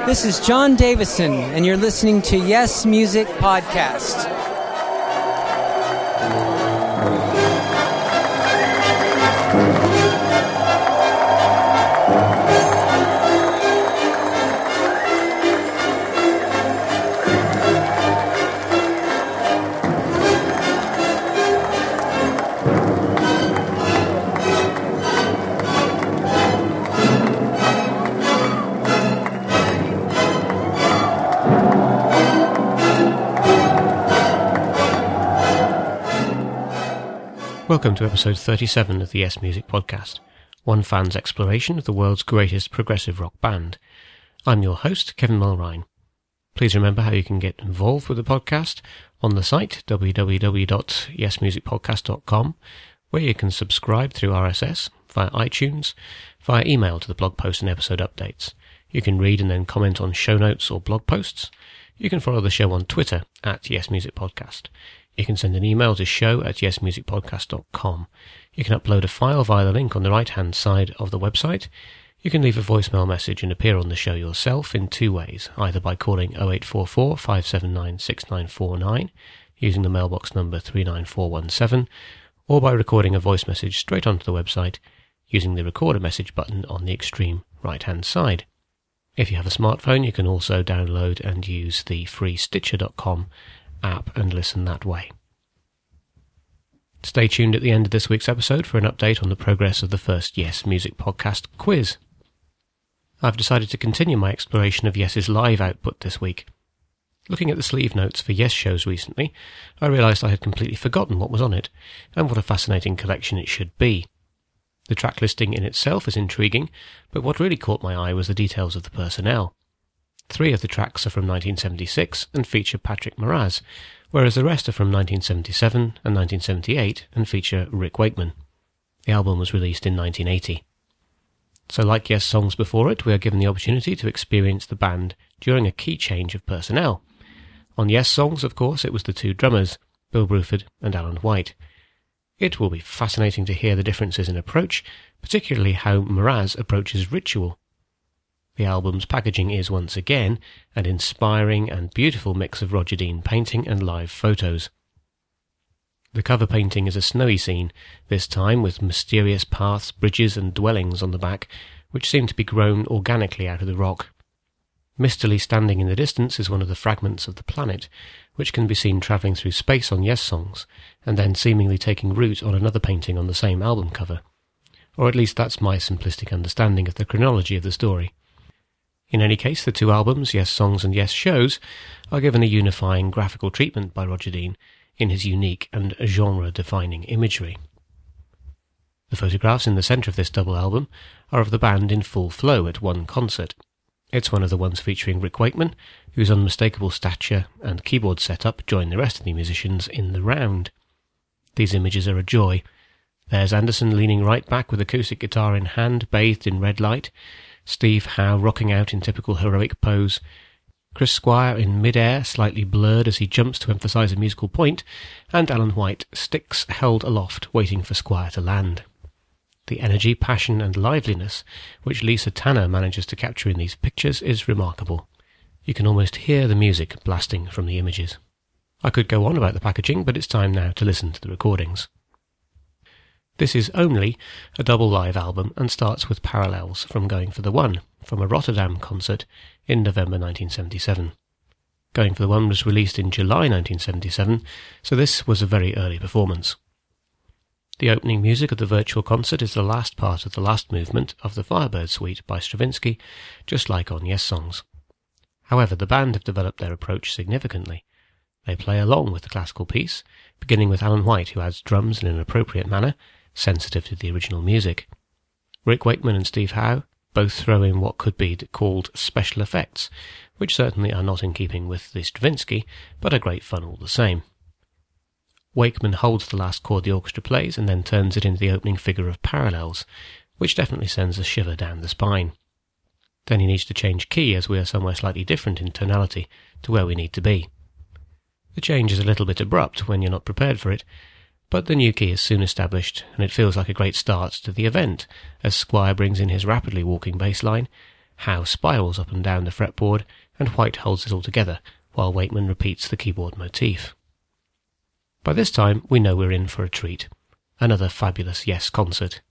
This is John Davison, and you're listening to Yes Music Podcast. Welcome to episode 37 of the Yes Music Podcast, one fan's exploration of the world's greatest progressive rock band. I'm your host, Kevin Mulrine. Please remember how you can get involved with the podcast on the site www.yesmusicpodcast.com, where you can subscribe through RSS, via iTunes, via email to the blog post and episode updates. You can read and then comment on show notes or blog posts. You can follow the show on Twitter at Yes Music Podcast. You can send an email to show@yesmusicpodcast.com. You can upload a file via the link on the right-hand side of the website. You can leave a voicemail message and appear on the show yourself in two ways, either by calling 0844 579 6949, using the mailbox number 39417, or by recording a voice message straight onto the website, using the record a message button on the extreme right-hand side. If you have a smartphone, you can also download and use the free Stitcher.com app and listen that way. Stay tuned at the end of this week's episode for an update on the progress of the first Yes Music Podcast quiz. I've decided to continue my exploration of Yes's live output this week. Looking at the sleeve notes for Yes shows recently, I realised I had completely forgotten what was on it, and what a fascinating collection it should be. The track listing in itself is intriguing, but what really caught my eye was the details of the personnel. 3 of the tracks are from 1976 and feature Patrick Moraz, whereas the rest are from 1977 and 1978 and feature Rick Wakeman. The album was released in 1980. So like Yes songs before it, we are given the opportunity to experience the band during a key change of personnel. On Yes songs, of course, it was the 2 drummers, Bill Bruford and Alan White. It will be fascinating to hear the differences in approach, particularly how Moraz approaches ritual. The album's packaging is once again an inspiring and beautiful mix of Roger Dean painting and live photos. The cover painting is a snowy scene, this time with mysterious paths, bridges and dwellings on the back, which seem to be grown organically out of the rock. Mistily standing in the distance is one of the fragments of the planet, which can be seen travelling through space on Yes songs, and then seemingly taking root on another painting on the same album cover. Or at least that's my simplistic understanding of the chronology of the story. In any case, the 2 albums, Yes Songs and Yes Shows, are given a unifying graphical treatment by Roger Dean in his unique and genre-defining imagery. The photographs in the centre of this double album are of the band in full flow at one concert. It's one of the ones featuring Rick Wakeman, whose unmistakable stature and keyboard setup join the rest of the musicians in the round. These images are a joy. There's Anderson leaning right back with acoustic guitar in hand, bathed in red light, Steve Howe rocking out in typical heroic pose, Chris Squire in mid-air, slightly blurred as he jumps to emphasise a musical point, and Alan White, sticks held aloft, waiting for Squire to land. The energy, passion and liveliness which Lisa Tanner manages to capture in these pictures is remarkable. You can almost hear the music blasting from the images. I could go on about the packaging, but it's time now to listen to the recordings. This is only a double live album and starts with Parallels from Going for the One, from a Rotterdam concert in November 1977. Going for the One was released in July 1977, so this was a very early performance. The opening music of the virtual concert is the last part of the last movement of the Firebird Suite by Stravinsky, just like on Yes Songs. However, the band have developed their approach significantly. They play along with the classical piece, beginning with Alan White, who adds drums in an appropriate manner, sensitive to the original music. Rick Wakeman and Steve Howe both throw in what could be called special effects, which certainly are not in keeping with the Stravinsky, but are great fun all the same. Wakeman holds the last chord the orchestra plays and then turns it into the opening figure of Parallels, which definitely sends a shiver down the spine. Then he needs to change key as we are somewhere slightly different in tonality to where we need to be. The change is a little bit abrupt when you're not prepared for it, but the new key is soon established, and it feels like a great start to the event as Squire brings in his rapidly walking bass line, Howe spirals up and down the fretboard, and White holds it all together, while Wakeman repeats the keyboard motif. By this time, we know we're in for a treat. Another fabulous Yes concert.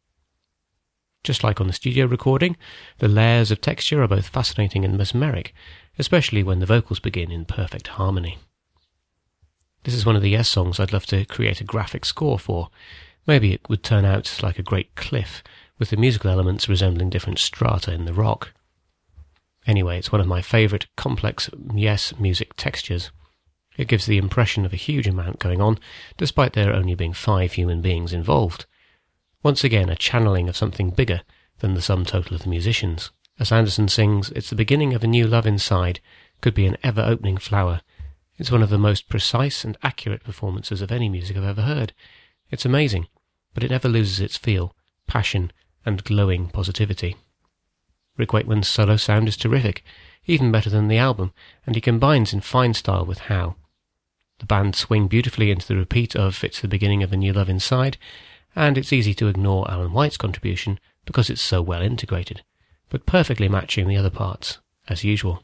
Just like on the studio recording, the layers of texture are both fascinating and mesmeric, especially when the vocals begin in perfect harmony. This is one of the Yes songs I'd love to create a graphic score for. Maybe it would turn out like a great cliff, with the musical elements resembling different strata in the rock. Anyway, it's one of my favourite complex Yes music textures. It gives the impression of a huge amount going on, despite there only being 5 human beings involved. Once again, a channeling of something bigger than the sum total of the musicians. As Anderson sings, "It's the beginning of a new love inside, could be an ever-opening flower." It's one of the most precise and accurate performances of any music I've ever heard. It's amazing, but it never loses its feel, passion, and glowing positivity. Rick Wakeman's solo sound is terrific, even better than the album, and he combines in fine style with Howe. The band swing beautifully into the repeat of "It's the beginning of a new love inside," and it's easy to ignore Alan White's contribution because it's so well integrated, but perfectly matching the other parts, as usual.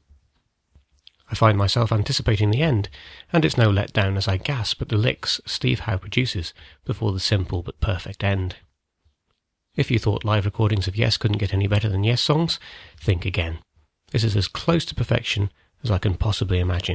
I find myself anticipating the end, and it's no letdown as I gasp at the licks Steve Howe produces before the simple but perfect end. If you thought live recordings of Yes couldn't get any better than Yes songs, think again. This is as close to perfection as I can possibly imagine.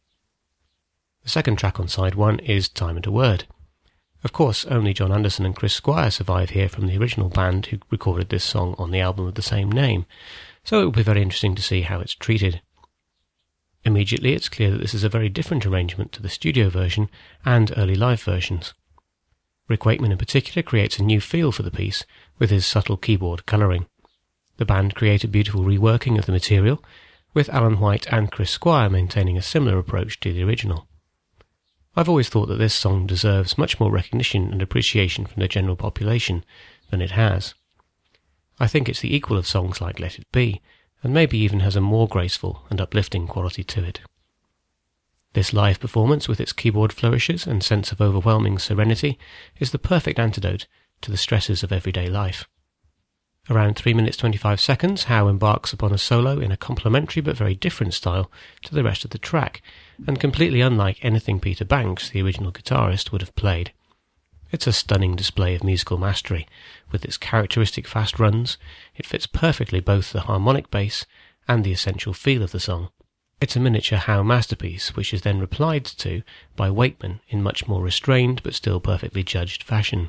The second track on side 1 is Time and a Word. Of course, only John Anderson and Chris Squire survive here from the original band who recorded this song on the album of the same name, so it will be very interesting to see how it's treated. Immediately it's clear that this is a very different arrangement to the studio version and early live versions. Rick Wakeman in particular creates a new feel for the piece with his subtle keyboard colouring. The band create a beautiful reworking of the material, with Alan White and Chris Squire maintaining a similar approach to the original. I've always thought that this song deserves much more recognition and appreciation from the general population than it has. I think it's the equal of songs like Let It Be, and maybe even has a more graceful and uplifting quality to it. This live performance, with its keyboard flourishes and sense of overwhelming serenity, is the perfect antidote to the stresses of everyday life. Around 3 minutes 25 seconds, Howe embarks upon a solo in a complementary but very different style to the rest of the track, and completely unlike anything Peter Banks, the original guitarist, would have played. It's a stunning display of musical mastery. With its characteristic fast runs, it fits perfectly both the harmonic bass and the essential feel of the song. It's a miniature Howe masterpiece, which is then replied to by Wakeman in much more restrained but still perfectly judged fashion.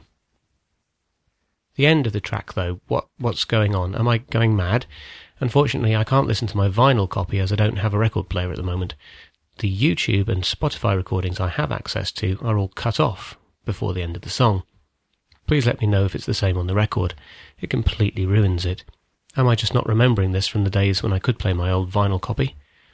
The end of the track, though, what's going on? Am I going mad? Unfortunately, I can't listen to my vinyl copy as I don't have a record player at the moment. The YouTube and Spotify recordings I have access to are all cut off before the end of the song. Please let me know if it's the same on the record. It completely ruins it. Am I just not remembering this from the days when I could play my old vinyl copy?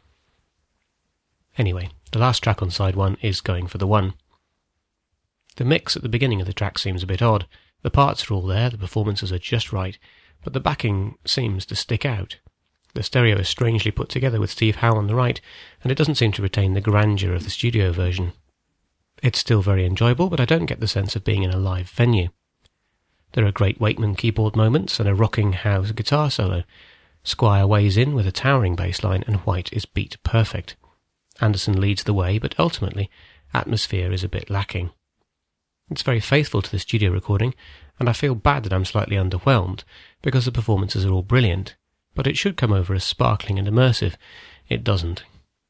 Anyway, the last track on side 1 is Going for the One. The mix at the beginning of the track seems a bit odd. The parts are all there, the performances are just right, but the backing seems to stick out. The stereo is strangely put together with Steve Howe on the right, and it doesn't seem to retain the grandeur of the studio version. It's still very enjoyable, but I don't get the sense of being in a live venue. There are great Wakeman keyboard moments and a rocking Howe guitar solo. Squire weighs in with a towering bass line, and White is beat perfect. Anderson leads the way, but ultimately, atmosphere is a bit lacking. It's very faithful to the studio recording, and I feel bad that I'm slightly underwhelmed, because the performances are all brilliant, but it should come over as sparkling and immersive. It doesn't.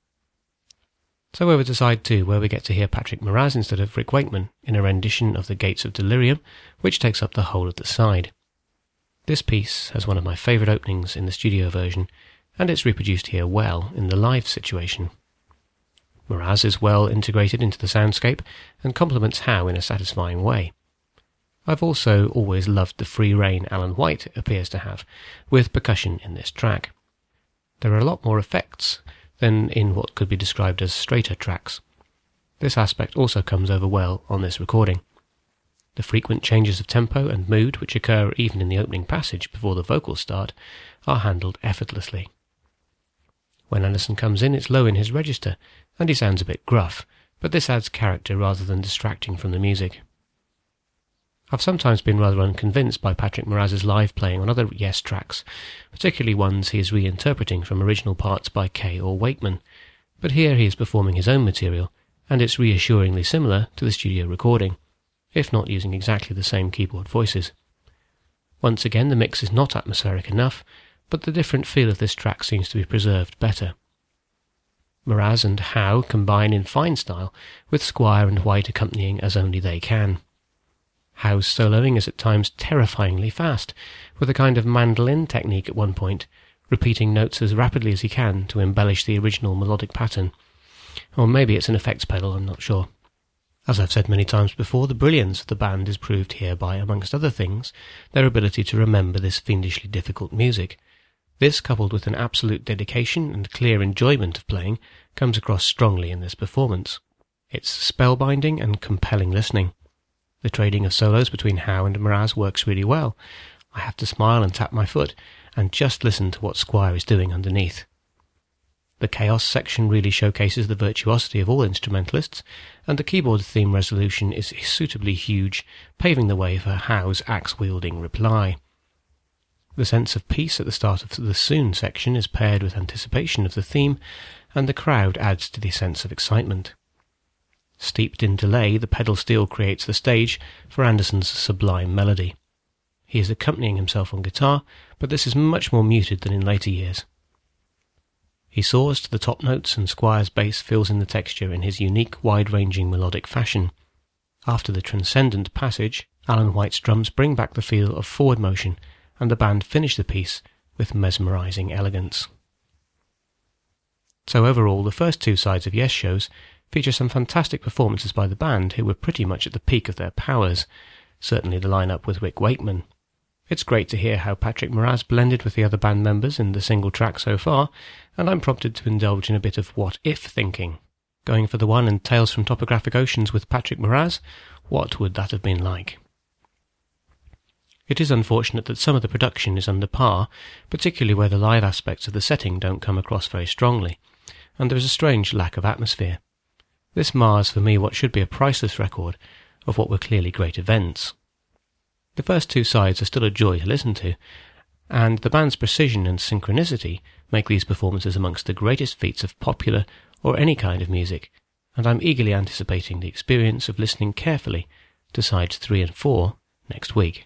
So over to side 2, where we get to hear Patrick Moraz instead of Rick Wakeman in a rendition of The Gates of Delirium, which takes up the whole of the side. This piece has one of my favourite openings in the studio version, and it's reproduced here well in the live situation. Moraz is well integrated into the soundscape and complements Howe in a satisfying way. I've also always loved the free rein Alan White appears to have, with percussion in this track. There are a lot more effects than in what could be described as straighter tracks. This aspect also comes over well on this recording. The frequent changes of tempo and mood which occur even in the opening passage before the vocals start are handled effortlessly. When Anderson comes in, it's low in his register, and he sounds a bit gruff, but this adds character rather than distracting from the music. I've sometimes been rather unconvinced by Patrick Moraz's live playing on other Yes tracks, particularly ones he is reinterpreting from original parts by Kay or Wakeman, but here he is performing his own material, and it's reassuringly similar to the studio recording, if not using exactly the same keyboard voices. Once again, the mix is not atmospheric enough, but the different feel of this track seems to be preserved better. Moraz and Howe combine in fine style, with Squire and White accompanying as only they can. Howe's soloing is at times terrifyingly fast, with a kind of mandolin technique at one point, repeating notes as rapidly as he can to embellish the original melodic pattern. Or maybe it's an effects pedal, I'm not sure. As I've said many times before, the brilliance of the band is proved here by, amongst other things, their ability to remember this fiendishly difficult music. This, coupled with an absolute dedication and clear enjoyment of playing, comes across strongly in this performance. It's spellbinding and compelling listening. The trading of solos between Howe and Moraz works really well. I have to smile and tap my foot, and just listen to what Squire is doing underneath. The Chaos section really showcases the virtuosity of all instrumentalists, and the keyboard theme resolution is suitably huge, paving the way for Howe's axe-wielding reply. The sense of peace at the start of the Soon section is paired with anticipation of the theme, and the crowd adds to the sense of excitement. Steeped in delay, the pedal steel creates the stage for Anderson's sublime melody. He is accompanying himself on guitar, but this is much more muted than in later years. He soars to the top notes, and Squire's bass fills in the texture in his unique, wide-ranging melodic fashion. After the transcendent passage, Alan White's drums bring back the feel of forward motion, and the band finish the piece with mesmerising elegance. So overall, the first two sides of Yes shows feature some fantastic performances by the band, who were pretty much at the peak of their powers, certainly the lineup with Rick Wakeman. It's great to hear how Patrick Moraz blended with the other band members in the single track so far, and I'm prompted to indulge in a bit of what-if thinking. Going for the one in Tales from Topographic Oceans with Patrick Moraz, what would that have been like? It is unfortunate that some of the production is under par, particularly where the live aspects of the setting don't come across very strongly, and there is a strange lack of atmosphere. This mars for me what should be a priceless record of what were clearly great events. The first two sides are still a joy to listen to, and the band's precision and synchronicity make these performances amongst the greatest feats of popular or any kind of music, and I'm eagerly anticipating the experience of listening carefully to sides 3 and 4 next week.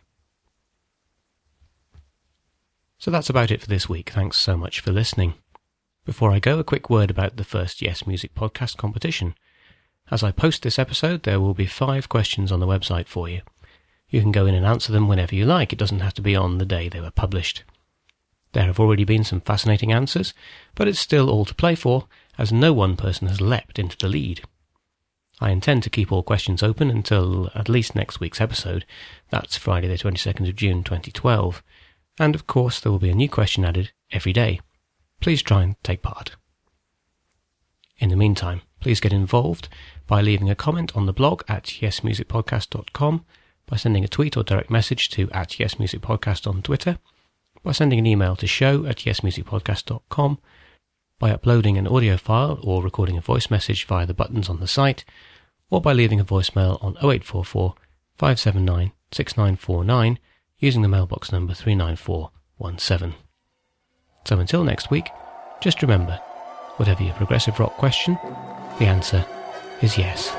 So that's about it for this week. Thanks so much for listening. Before I go, a quick word about the first Yes Music podcast competition. As I post this episode, there will be 5 questions on the website for you. You can go in and answer them whenever you like. It doesn't have to be on the day they were published. There have already been some fascinating answers, but it's still all to play for, as no one person has leapt into the lead. I intend to keep all questions open until at least next week's episode. That's Friday the 22nd of June 2012. And of course there will be a new question added every day. Please try and take part. In the meantime, please get involved by leaving a comment on the blog at yesmusicpodcast.com, by sending a tweet or direct message to @yesmusicpodcast on Twitter, by sending an email to show@yesmusicpodcast.com, by uploading an audio file or recording a voice message via the buttons on the site, or by leaving a voicemail on 0844 579 6949 using the mailbox number 39417. So until next week, just remember, whatever your progressive rock question, the answer is yes.